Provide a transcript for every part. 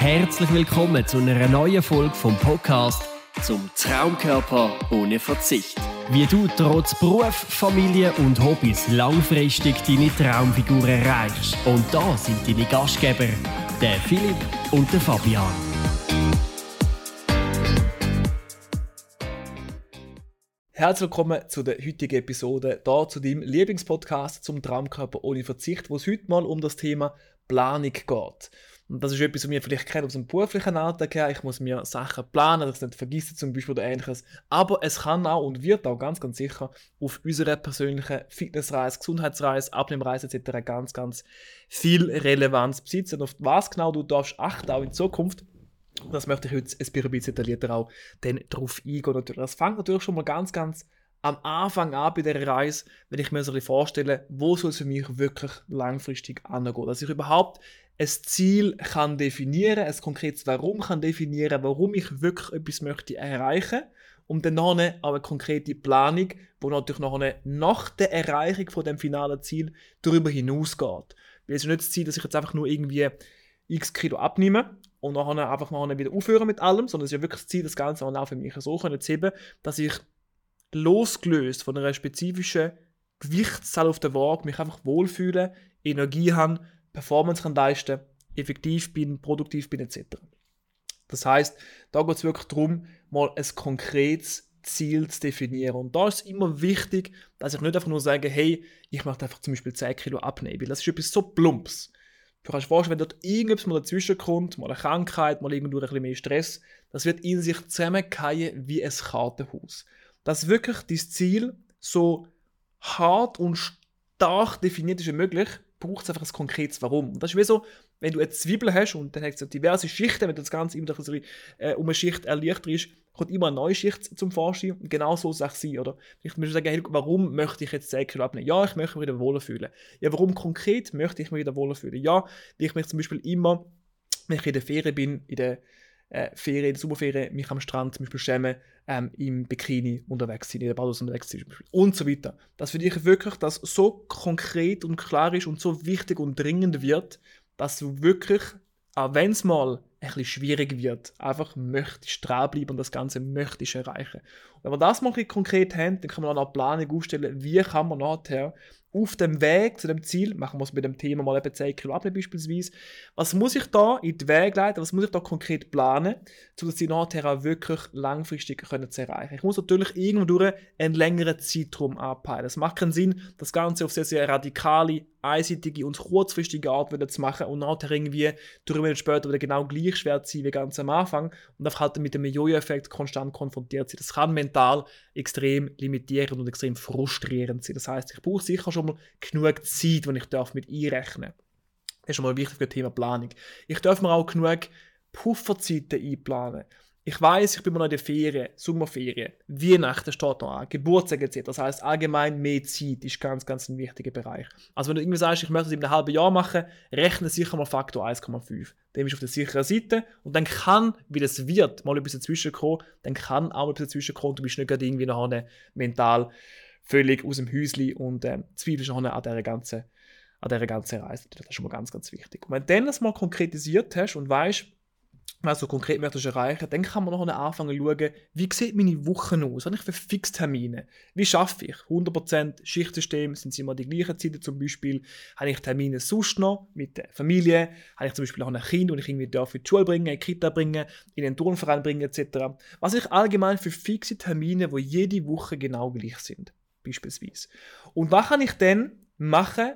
Herzlich willkommen zu einer neuen Folge vom Podcast zum Traumkörper ohne Verzicht. Wie du trotz Beruf, Familie und Hobbys langfristig deine Traumfigur erreichst. Und da sind deine Gastgeber, der Philipp und der Fabian. Herzlich willkommen zu der heutigen Episode, hier zu deinem Lieblingspodcast zum Traumkörper ohne Verzicht, wo es heute mal um das Thema Planung geht. Und das ist etwas, was wir vielleicht kennen aus dem beruflichen Alltag her. Ich muss mir Sachen planen, dass ich nicht vergesse zum Beispiel oder Ähnliches. Aber es kann auch und wird auch ganz, ganz sicher auf unserer persönlichen Fitnessreise, Gesundheitsreise, Abnehmreise etc. ganz viel Relevanz besitzen. Und auf was genau du darfst achten, auch in Zukunft. Das möchte ich heute ein bisschen detaillierter auch darauf eingehen. Natürlich. Das fängt natürlich schon mal ganz am Anfang an bei dieser Reise, wenn ich mir so ein bisschen vorstelle, wo soll es für mich wirklich langfristig angehen. Dass ich überhaupt ein Ziel kann definieren, ein konkretes Warum kann definieren, warum ich wirklich etwas möchte erreichen und dann nachher auch eine konkrete Planung, die natürlich nachher nach der Erreichung von dem finalen Ziel darüber hinausgeht. Weil es ist nicht das Ziel, dass ich jetzt einfach nur irgendwie x Kilo abnehme und nachher einfach wieder aufhören mit allem, sondern es ist ja wirklich das Ziel, das Ganze auch für mich so zu heben, dass ich losgelöst von einer spezifischen Gewichtszahl auf der Waage mich einfach wohlfühle, Energie habe, Performance kann leisten, effektiv bin, produktiv bin etc. Das heisst, da geht es wirklich darum, mal ein konkretes Ziel zu definieren. Und da ist es immer wichtig, dass ich nicht einfach nur sage, hey, ich möchte einfach zum Beispiel 10 Kilo abnehmen, weil das ist etwas so Plumps. Du kannst dir vorstellen, wenn dort irgendetwas mal dazwischen kommt, mal eine Krankheit, mal irgendwo ein bisschen mehr Stress, das wird in sich zusammenfallen wie ein Kartenhaus. Dass wirklich dein Ziel so hart und stark definiert ist wie möglich, braucht es einfach ein konkretes Warum. Und das ist wie so, wenn du eine Zwiebel hast und dann hast du diverse Schichten, wenn du das Ganze immer um eine Schicht erleichterst, kommt immer eine neue Schicht zum Vorschein. Und genau so soll es sein, oder? Ich möchte sagen, hey, warum möchte ich jetzt 10 Kilo abnehmen? Ja, ich möchte mich wieder wohler fühlen. Ja, warum konkret möchte ich mich wieder wohler fühlen? Ja, weil ich mich zum Beispiel immer, wenn ich in der Ferien bin, in der Sommerferien, mich am Strand zum Beispiel schämen, im Bikini unterwegs sein, in der Badehose unterwegs sein und so weiter. Dass für dich wirklich das so konkret und klar ist und so wichtig und dringend wird, dass du wirklich, auch wenn es mal ein bisschen schwierig wird, einfach möchtest dranbleiben und das Ganze möchtest erreichen. Und wenn wir das mal ein bisschen konkret haben, dann kann man auch eine Planung aufstellen, wie kann man nachher auf dem Weg zu dem Ziel, machen wir es mit dem Thema mal eben 10 Kilo abnehmen beispielsweise, was muss ich da in den Weg leiten, was muss ich da konkret planen, um das Ziel nachher auch wirklich langfristig zu erreichen. Ich muss natürlich irgendwo durch einen längeren Zeitraum anpeilen. Es macht keinen Sinn, das Ganze auf sehr, sehr radikale, einseitige und kurzfristige Art wieder zu machen und nachher irgendwie 3 Monate später wieder genau gleich schwer zu sein wie ganz am Anfang und einfach halt mit dem Jojo-Effekt konstant konfrontiert sein. Das kann mental extrem limitierend und extrem frustrierend sein. Das heisst, ich brauche sicher schon mal genug Zeit, die ich mit einrechnen darf. Das ist schon mal wichtig für das Thema Planung. Ich darf mir auch genug Pufferzeiten einplanen. Ich weiss, ich bin noch in der Ferien, Sommerferien, Weihnachten steht noch an, Geburtstag etc. Das heisst, allgemein mehr Zeit ist ganz ein wichtiger Bereich. Also wenn du irgendwie sagst, ich möchte das in einem halben Jahr machen, rechne sicher mal Faktor 1,5. Dem ist auf der sicheren Seite und dann kann, wie das wird, mal etwas dazwischen kommen, dann kann auch etwas dazwischen kommen, du bist nicht gerade irgendwie nachher mental völlig aus dem Häuschen und zweifelst nachher an dieser ganzen Reise. Das ist schon mal ganz wichtig. Und wenn du das mal konkretisiert hast und weißt, was du konkret möchtest erreichen, dann kann man noch anfangen zu schauen, wie sieht meine Woche aus? Was habe ich für Fixtermine? Wie schaffe ich? 100% Schichtsystem, sind es immer die gleichen Zeiten zum Beispiel? Habe ich Termine sonst noch mit der Familie? Habe ich zum Beispiel auch ein Kind, das ich irgendwie in die Schule bringen, in die Kita bringen, in den Turnverein bringen etc.? Was habe ich allgemein für fixe Termine, die jede Woche genau gleich sind? Beispielsweise. Und was kann ich dann machen,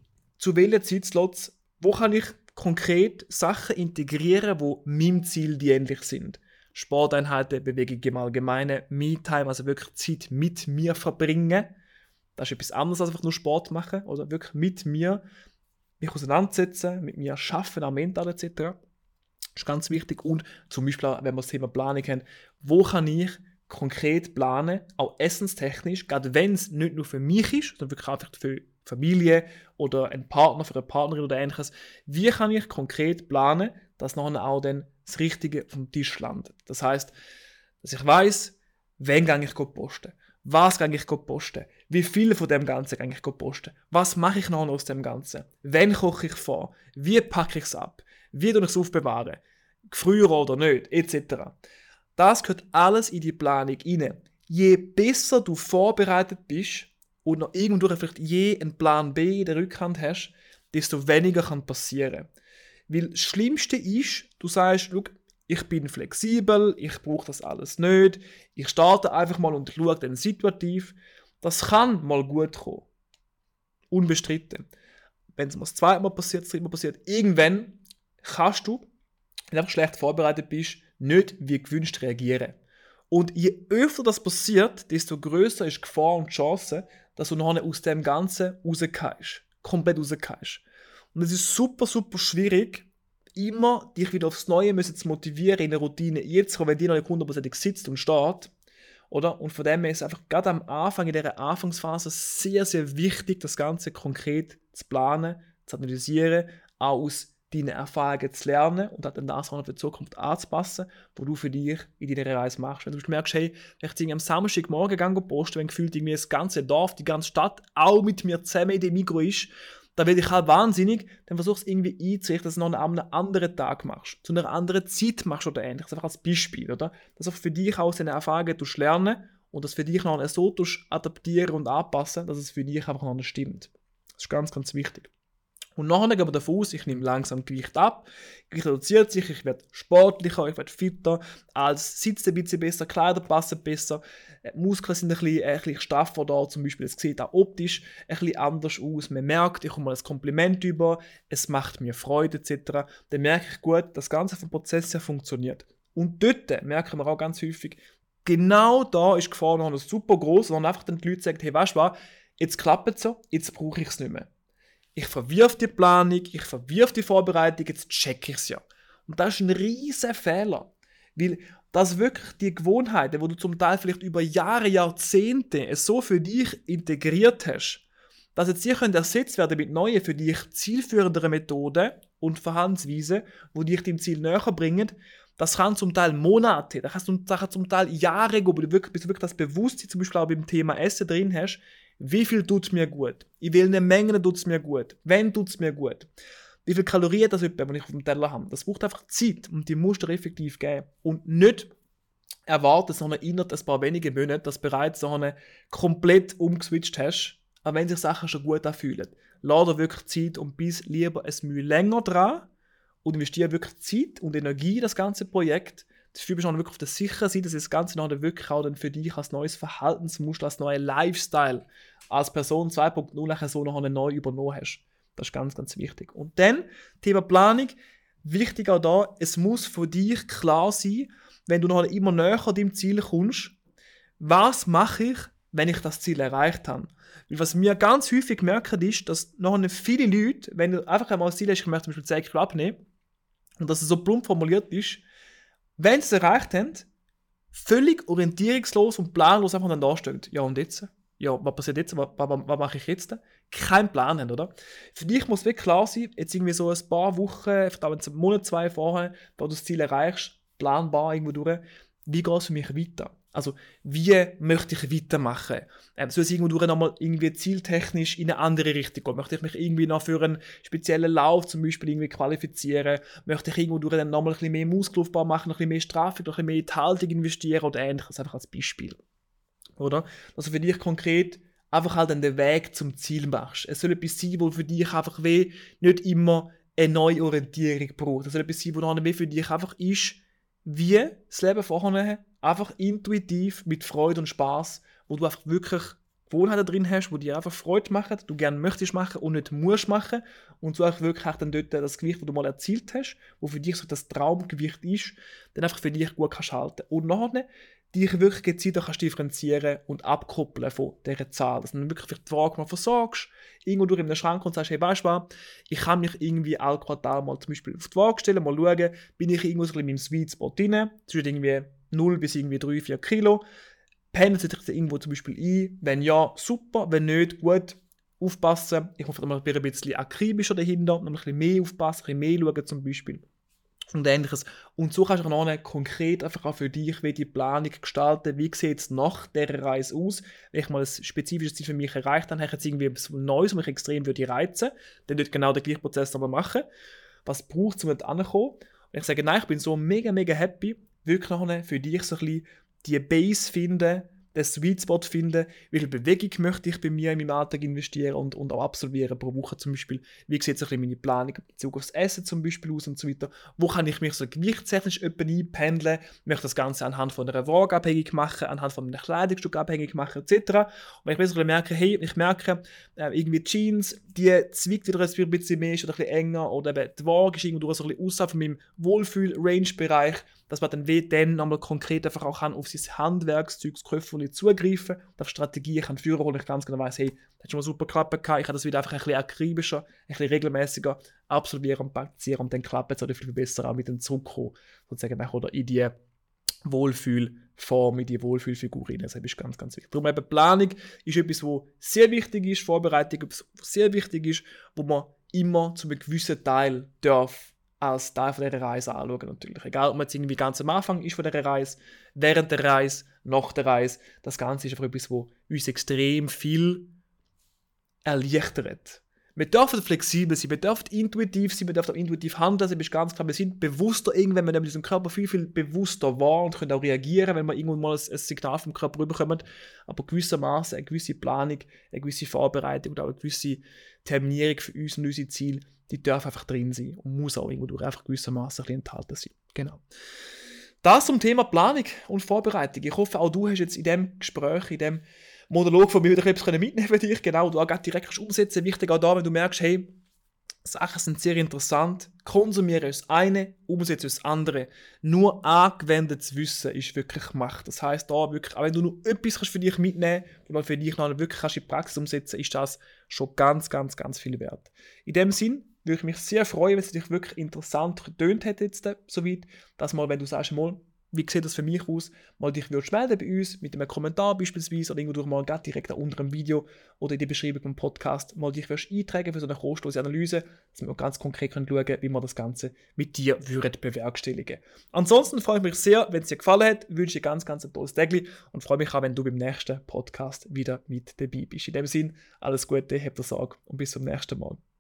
zu welchen Zeitslots, wo kann ich konkret Sachen integrieren, die meinem Ziel dienlich sind. Sporteinheiten, Bewegung im Allgemeinen, Me-Time, also wirklich Zeit mit mir verbringen. Das ist etwas anderes als einfach nur Sport machen, oder wirklich mit mir mich auseinandersetzen, mit mir arbeiten, auch mental etc. Das ist ganz wichtig. Und zum Beispiel auch, wenn wir das Thema Planung haben, wo kann ich konkret planen, auch essenstechnisch, gerade wenn es nicht nur für mich ist, sondern wirklich einfach für Familie oder einen Partner, für eine Partnerin oder Ähnliches. Wie kann ich konkret planen, dass nachher auch dann das Richtige vom Tisch landet? Das heisst, dass ich weiss, wen gehe ich posten, was gehe ich posten, wie viel von dem Ganzen gehe ich posten, was mache ich nachher aus dem Ganzen, wann koche ich vor, wie packe ich es ab, wie tue ich es aufbewahren, früher oder nicht, etc. Das gehört alles in die Planung rein. Je besser du vorbereitet bist und noch irgendwo vielleicht je einen Plan B in der Rückhand hast, desto weniger kann passieren. Weil das Schlimmste ist, du sagst, schau, ich bin flexibel, ich brauche das alles nicht, ich starte einfach mal und schaue dann situativ. Das kann mal gut kommen. Unbestritten. Wenn es mal das zweite Mal passiert, das dritte Mal passiert, irgendwann kannst du, wenn du einfach schlecht vorbereitet bist, nicht wie gewünscht reagieren. Und je öfter das passiert, desto größer ist die Gefahr und die Chance, dass du nachher aus dem Ganzen rausgehst. Komplett rausgehst. Und es ist super, super schwierig, immer dich wieder aufs Neue zu motivieren, in eine Routine einzukommen, wenn die noch nicht 100% sitzt und steht. Oder? Und von dem her ist es einfach gerade am Anfang, in dieser Anfangsphase, sehr, sehr wichtig, das Ganze konkret zu planen, zu analysieren, auch aus deinen Erfahrungen zu lernen und dann das auch für die Zukunft anzupassen, wo du für dich in deiner Reise machst. Wenn du merkst, hey, wenn ich am Samstagmorgen poste, wenn gefühlt irgendwie das ganze Dorf, die ganze Stadt auch mit mir zusammen in dem Mikro ist, dann werde ich halt wahnsinnig, dann versuchst du irgendwie einzurichten, dass du noch an einem anderen Tag machst, zu einer anderen Zeit machst oder ähnliches, einfach als Beispiel, oder? Dass auch für dich aus deinen Erfahrungen lernen und das für dich noch so adaptieren und anpassen, dass es für dich einfach noch stimmt. Das ist ganz, ganz wichtig. Und nachher gehen wir davon aus, ich nehme langsam Gewicht ab, Gewicht reduziert sich, ich werde sportlicher, ich werde fitter, alles sitzt ein bisschen besser, Kleider passen besser, die Muskeln sind ein bisschen straffer da, zum Beispiel, es sieht auch optisch ein bisschen anders aus, man merkt, ich komme mal ein Kompliment über, es macht mir Freude etc. Dann merke ich gut, das Ganze vom Prozess her funktioniert. Und dort merken wir auch ganz häufig, genau da ist die Gefahr noch super groß, und einfach dann die Leute sagen, hey, weißt du was, jetzt klappt es so, jetzt brauche ich es nicht mehr. Ich verwirf die Planung, ich verwirf die Vorbereitung, jetzt check ich es ja. Und das ist ein riesen Fehler. Weil das wirklich die Gewohnheiten, die du zum Teil vielleicht über Jahre, Jahrzehnte so für dich integriert hast, dass jetzt sie ersetzt werden mit neuen, für dich zielführenderen Methoden und Verhaltensweisen, die dich dem Ziel näher bringen, das kann zum Teil Monate, das kann zum Teil Jahre gehen, bis du wirklich das Bewusstsein zum Beispiel auch beim Thema Essen drin hast. Wie viel tut es mir gut? In welchen Mengen tut es mir gut? Wann tut es mir gut? Wie viele Kalorien das etwa, wenn ich auf dem Teller habe? Das braucht einfach Zeit und die musst du effektiv geben. Und nicht erwarten, sondern innerhalb ein paar wenige Monate, dass du bereits so eine komplett umgeswitcht hast, auch wenn sich Sachen schon gut anfühlen. Lass dir wirklich Zeit und bist lieber ein Mühe länger dran und investiere wirklich Zeit und Energie in das ganze Projekt. Dafür bist du wirklich auf der sicheren Seite, dass das Ganze nachher wirklich auch dann für dich als neues Verhaltensmuster, als neuer Lifestyle, als Person 2.0 nachher so noch neu übernommen hast. Das ist ganz, ganz wichtig. Und dann, Thema Planung, wichtig auch da, es muss für dich klar sein, wenn du nachher immer näher an deinem Ziel kommst, was mache ich, wenn ich das Ziel erreicht habe. Weil was wir ganz häufig merken, ist, dass nachher viele Leute, wenn du einfach einmal das Ziel hast, ich möchte zum Beispiel 10 Kilo abnehmen, und dass es so plump formuliert ist, wenn sie es erreicht haben, völlig orientierungslos und planlos einfach dann da stehen. Ja, und jetzt? Ja, was passiert jetzt? Was mache ich jetzt? Kein Plan haben, oder? Für dich muss wirklich klar sein, jetzt irgendwie so ein paar Wochen, vielleicht auch einen Monat, 2 vorher, wo du das Ziel erreichst, planbar irgendwo durch, wie geht es für mich weiter? Also, wie möchte ich weitermachen? Soll es irgendwo nochmal irgendwie zieltechnisch in eine andere Richtung gehen? Möchte ich mich irgendwie noch für einen speziellen Lauf zum Beispiel irgendwie qualifizieren? Möchte ich irgendwo dann nochmal ein bisschen mehr Muskelaufbau machen, noch ein bisschen mehr Strafe, noch ein bisschen mehr in die Haltung investieren oder ähnliches, einfach als Beispiel. Oder? Dass du für dich konkret einfach halt den Weg zum Ziel machst. Es soll etwas sein, wo für dich einfach nicht immer eine neue Orientierung braucht. Es soll etwas sein, wo noch für dich einfach ist, wie das Leben vorher, einfach intuitiv, mit Freude und Spaß, wo du einfach wirklich Gewohnheiten drin hast, die dir einfach Freude machen, du gerne möchtest machen und nicht musst machen und so einfach wirklich dann dort das Gewicht, das du mal erzielt hast, wo für dich so das Traumgewicht ist, dann einfach für dich gut kannst halten. Und nachher dich wirklich gezielt kannst differenzieren und abkoppeln von dieser Zahl. Dass du dann wirklich die Frage mal versorgst, irgendwo durch in den Schrank und sagst, hey, weißt du was, ich kann mich irgendwie alle Quartal mal zum Beispiel auf die Waage stellen, mal schauen, bin ich irgendwo so ein bisschen in meinem Sweet Spot drin, zwischen irgendwie 0 bis irgendwie 3-4 Kilo, pendelt sich irgendwo zum Beispiel ein, wenn ja, super, wenn nicht, gut, aufpassen, ich hoffe, man ein bisschen akribischer dahinter, noch ein bisschen mehr aufpassen, ein bisschen mehr schauen zum Beispiel. Und ähnliches. Und so kannst du auch noch konkret einfach auch für dich wie die Planung gestalten, wie sieht es nach dieser Reise aus, wenn ich mal ein spezifisches Ziel für mich erreicht habe, habe ich jetzt irgendwie etwas Neues, was mich extrem reizen würde, dann würde ich genau den gleichen Prozess nochmal machen. Was braucht es, um dort anzukommen? Und ich sage, nein, ich bin so mega, mega happy, wirklich nachher für dich so ein bisschen die Base finden, den Sweet Spot finden, wie viel Bewegung möchte ich bei mir in meinem Alltag investieren und auch absolvieren pro Woche zum Beispiel. Wie sieht so ein bisschen meine Planung in Bezug aufs Essen zum Beispiel aus und so weiter. Wo kann ich mich so gewichtstechnisch einpendeln? Möchte das Ganze anhand von einer Waage abhängig machen, anhand von einem Kleidungsstück abhängig machen, etc. Und wenn ich mir so ein bisschen merke, hey, irgendwie Jeans, die zwickt wieder ein bisschen mehr, ist oder ein bisschen enger, oder eben die Waage ist irgendwo so ein bisschen außerhalb von meinem Wohlfühl-Range-Bereich, dass man dann nochmal konkret einfach auch auf sein Handwerkszeug, das Köfferli zugreifen kann, auf Strategien kann führen, wo ich ganz genau weiss, hey, das hat schon mal super geklappt, ich kann das wieder einfach ein bisschen akribischer, ein bisschen regelmäßiger absolvieren und praktizieren und dann klappt es auch viel besser auch mit dem Zurückkommen, sozusagen oder in die Wohlfühlform, in die Wohlfühlfigur rein. Das ist ganz, ganz wichtig. Darum eben Planung ist etwas, was sehr wichtig ist, Vorbereitung, was sehr wichtig ist, wo man immer zu einem gewissen Teil darf als Teil von dieser Reise anschauen natürlich. Egal, ob man jetzt irgendwie ganz am Anfang ist von dieser Reise, während der Reise, nach der Reise. Das Ganze ist einfach etwas, was uns extrem viel erleichtert. Wir dürfen flexibel sein, wir dürfen intuitiv sein, wir dürfen auch intuitiv handeln, das ist ganz klar. Wir sind bewusster irgendwann, wir nehmen unseren Körper viel, viel bewusster wahr und können auch reagieren, wenn wir irgendwann mal ein Signal vom Körper rüberkommen. Aber gewissermaßen eine gewisse Planung, eine gewisse Vorbereitung und auch eine gewisse Terminierung für uns und unsere Ziele, die darf einfach drin sein und muss auch irgendwo durch einfach gewissermaßen ein bisschen enthalten sein. Genau. Das zum Thema Planung und Vorbereitung. Ich hoffe, auch du hast jetzt in diesem Gespräch, in diesem Monolog von mir wieder etwas mitnehmen für dich, genau, du auch direkt umsetzen. Wichtig auch da, wenn du merkst, hey, Sachen sind sehr interessant, konsumiere das eine, umsetze das andere. Nur angewendetes Wissen ist wirklich Macht. Das heisst, da wirklich, auch wenn du nur etwas für dich mitnehmen kannst, und man für dich noch wirklich in die Praxis umsetzen, ist das schon ganz, ganz, ganz viel wert. In dem Sinn würde ich mich sehr freuen, wenn es dich wirklich interessant getönt hätte jetzt soweit, dass mal, wenn du sagst, mal, wie sieht das für mich aus, mal dich würdest melden bei uns, mit einem Kommentar beispielsweise, oder irgendwo mal direkt unter dem Video oder in der Beschreibung vom Podcast, mal dich würdest eintragen für so eine kostenlose Analyse, dass wir ganz konkret schauen können, wie wir das Ganze mit dir bewerkstelligen. Ansonsten freue ich mich sehr, wenn es dir gefallen hat, wünsche dir ganz, ganz ein tolles Tag und freue mich auch, wenn du beim nächsten Podcast wieder mit dabei bist. In dem Sinn, alles Gute, habt Sorge und bis zum nächsten Mal.